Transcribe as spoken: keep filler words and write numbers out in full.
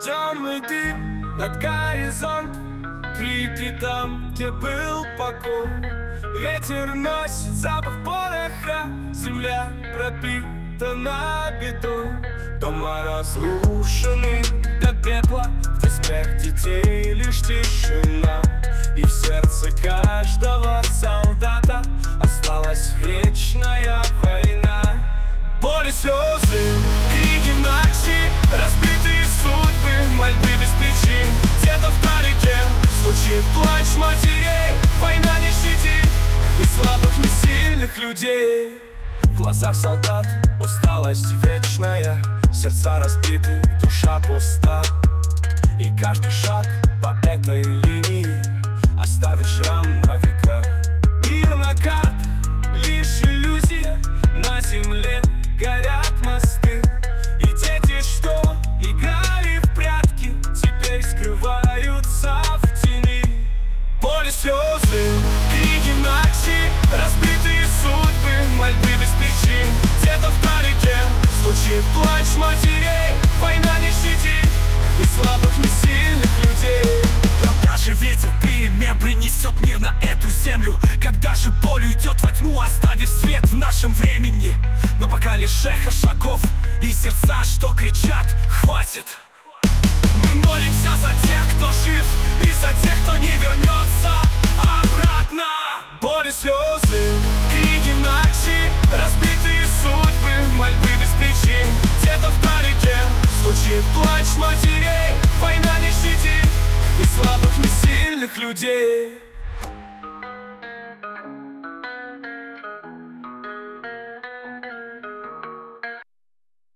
Темный дым над горизонт, крики там, где был покой. Ветер носит запах пороха, земля пропитана бетон. Дома разрушены до пепла, где смех детей лишь тишина. И в сердце каждого солдата осталась вечная война. Боль и слезы, крики ночи, разбитые судьбы, мольбы без причин. Где-то вдалеке звучит плач матерей. Война не щадит и слабых, не сильных людей. В глазах солдат усталость вечная, сердца разбиты, душа пуста. И каждый шаг по этой линии оставит шрам на века. Мир на карт, лишь иллюзия. На земле горят мосты, и дети, что играли в прятки, теперь скрываются в тени. Боль и слезы, крики ночи, разбитые судьбы, мольбы без причин. Где-то вдалеке звучит плач матерей. Война не щадит и слабых, не сильных людей. Когда же ветер перемен принесет мир на эту землю? Когда же боль уйдет во тьму, оставив свет в нашем времени? Но пока лишь эхо шагов и сердца, что кричат: хватит! Мы молимся за тех, кто жив, и за тех, кто не вернется.